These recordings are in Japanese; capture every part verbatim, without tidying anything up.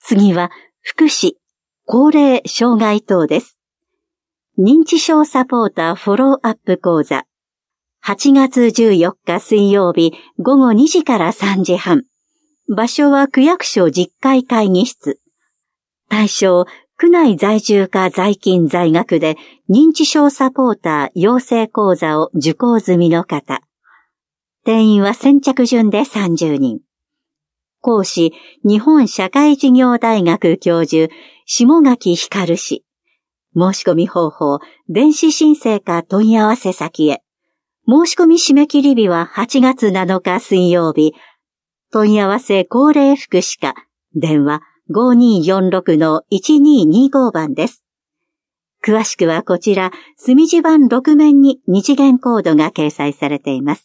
次は、福祉、高齢障害等です。認知症サポーターフォローアップ講座。はちがつじゅうよっか水曜日ごごにじからさんじはん。場所は区役所じゅっかい会議室。対象、区内在住か在勤在学で認知症サポーター養成講座を受講済みの方。定員は先着順でさんじゅうにん。講師、日本社会事業大学教授、下垣光氏。申し込み方法、電子申請か問い合わせ先へ。申し込み締め切り日ははちがつなのか水曜日。問い合わせ高齢福祉課、電話 ごにーよんろくのいちにーにーご 番です。詳しくはこちら、墨字版ろく面に二次元コードが掲載されています。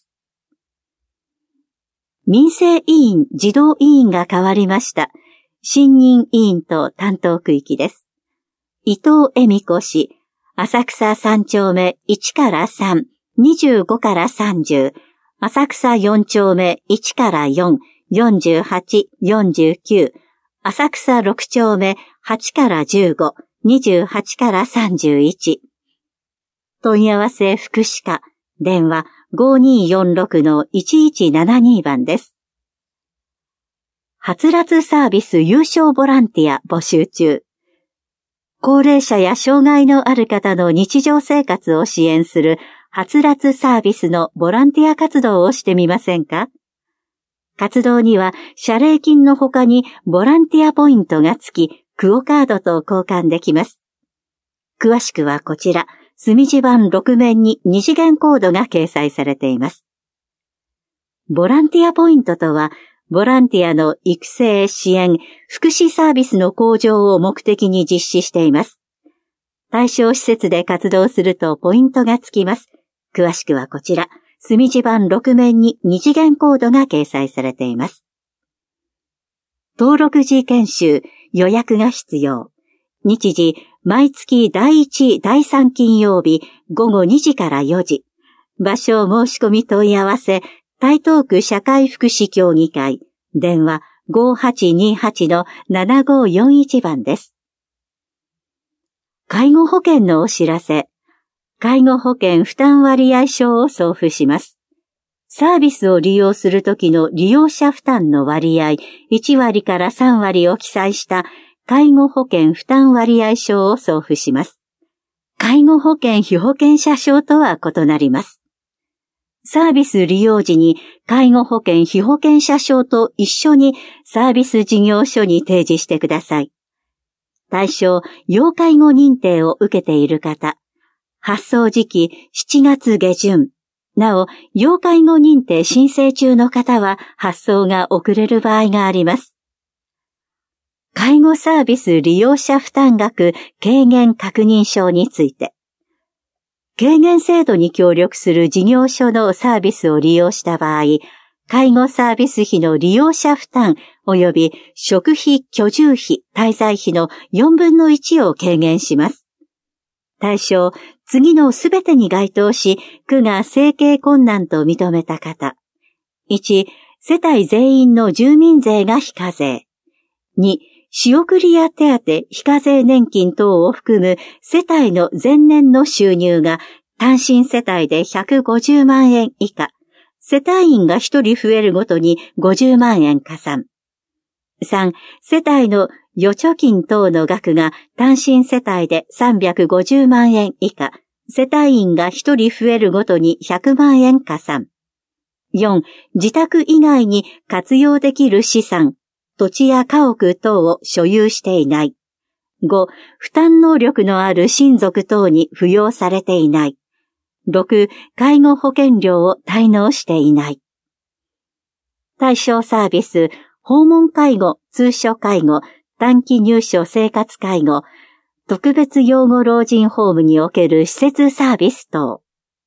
民生委員、児童委員が変わりました。新任委員と担当区域です。伊藤恵美子氏、浅草さん丁目いちからさん、にじゅうごからさんじゅう、浅草よん丁目いちからよん、よんじゅうはち、よんじゅうきゅう、浅草ろく丁目はちからじゅうご、にじゅうはちからさんじゅういち。問い合わせ福祉課、電話 ごにーよんろくのいちいちななに 番です。はつらつサービス有償ボランティア募集中。高齢者や障害のある方の日常生活を支援するはつらつサービスのボランティア活動をしてみませんか？活動には謝礼金の他にボランティアポイントが付き、クオカードと交換できます。詳しくはこちら、墨字版ろく面に二次元コードが掲載されています。ボランティアポイントとは、ボランティアの育成、支援、福祉サービスの向上を目的に実施しています。対象施設で活動するとポイントが付きます。詳しくはこちら、墨字版ろく面に二次元コードが掲載されています。登録時研修、予約が必要。日時、毎月だいいち、だいさん金曜日、ごごにじからよじ。場所申し込み問い合わせ、台東区社会福祉協議会、電話 ごはちにはちのななごよんいち 番です。介護保険のお知らせ。介護保険負担割合証を送付します。サービスを利用するときの利用者負担の割合いち割からさん割を記載した介護保険負担割合証を送付します。介護保険被保険者証とは異なります。サービス利用時に介護保険被保険者証と一緒にサービス事業所に提示してください。対象、要介護認定を受けている方。発送時期しちがつ下旬。なお、要介護認定申請中の方は発送が遅れる場合があります。介護サービス利用者負担額軽減確認書について。軽減制度に協力する事業所のサービスを利用した場合、介護サービス費の利用者負担及び食費、居住費、滞在費のよんぶんのいちを軽減します。対象、次のすべてに該当し、区が生計困難と認めた方。いち、世帯全員の住民税が非課税。に、仕送りや手当、非課税年金等を含む世帯の前年の収入が単身世帯でひゃくごじゅうまんえん以下、世帯員がひとり増えるごとにごじゅうまんえん加算。さん、世帯の預貯金等の額が単身世帯でさんびゃくごじゅうまんえん以下、世帯員がひとり増えるごとにひゃくまんえん加算。よん、自宅以外に活用できる資産、土地や家屋等を所有していない。ご、負担能力のある親族等に扶養されていない。ろく、介護保険料を滞納していない。対象サービス、訪問介護、通所介護、短期入所生活介護、特別養護老人ホームにおける施設サービス等。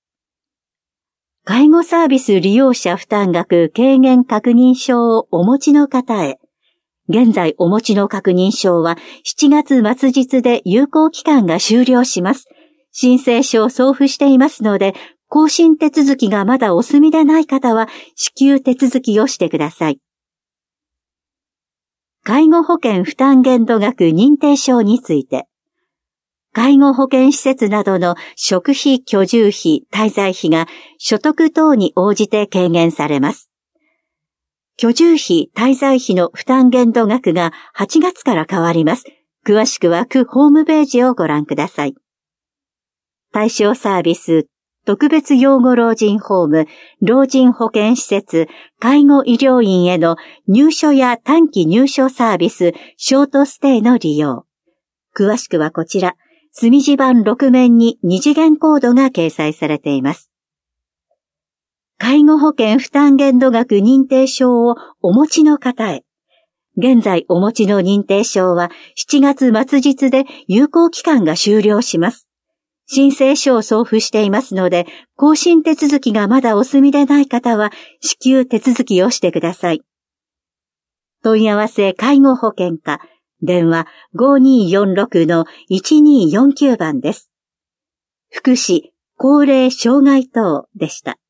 介護サービス利用者負担額軽減確認書をお持ちの方へ。現在お持ちの確認書はしちがつ末日で有効期間が終了します。申請書を送付していますので、更新手続きがまだお済みでない方は、至急手続きをしてください。 介護保険負担限度額認定証について、介護保険施設などの食費、居住費、滞在費が所得等に応じて軽減されます。居住費、滞在費の負担限度額がはちがつから変わります。詳しくは区ホームページをご覧ください。対象サービス、特別養護老人ホーム、老人保健施設、介護医療院への入所や短期入所サービス、ショートステイの利用。詳しくはこちら、墨字版ろく面に二次元コードが掲載されています。介護保険負担限度額認定証をお持ちの方へ。現在お持ちの認定証はしちがつ末日で有効期間が終了します。申請書を送付していますので、更新手続きがまだお済みでない方は、至急手続きをしてください。問い合わせ介護保険課、電話 ごにーよんろくのいちにーよんきゅう 番です。福祉、高齢障害等でした。